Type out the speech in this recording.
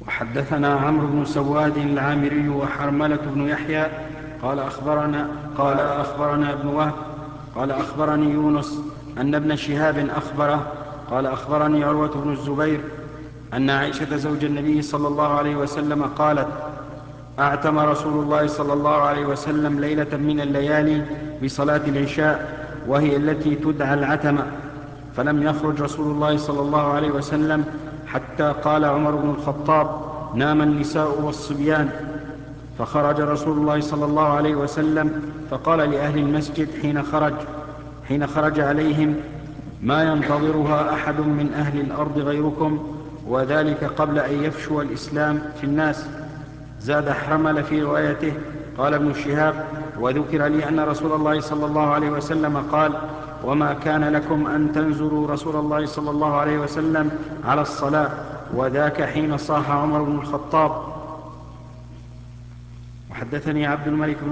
وحدثنا عمرو بن سواد العامري وحرملة بن يحيى قال أخبرنا ابن وهب قال أخبرني يونس أن ابن شهاب أخبره قال أخبرني عروة بن الزبير أن عائشة زوج النبي صلى الله عليه وسلم قالت: أعتم رسول الله صلى الله عليه وسلم ليلة من الليالي بصلاة العشاء، وهي التي تدعى العتمة، فلم يخرج رسول الله صلى الله عليه وسلم حتى قال عمر بن الخطاب: نام النساء والصبيان. فخرج رسول الله صلى الله عليه وسلم فقال لأهل المسجد حين خرج عليهم: ما ينتظرها أحد من أهل الأرض غيركم، وذلك قبل أن يفشو الإسلام في الناس. زاد حرمل في روايته. قال ابن شهاب: وذكر لي أن رسول الله صلى الله عليه وسلم قال: وما كان لكم أن تنزلوا رسول الله صلى الله عليه وسلم على الصلاة، وذاك حين صاح عمر بن الخطاب. وحدثني عبد الملك بن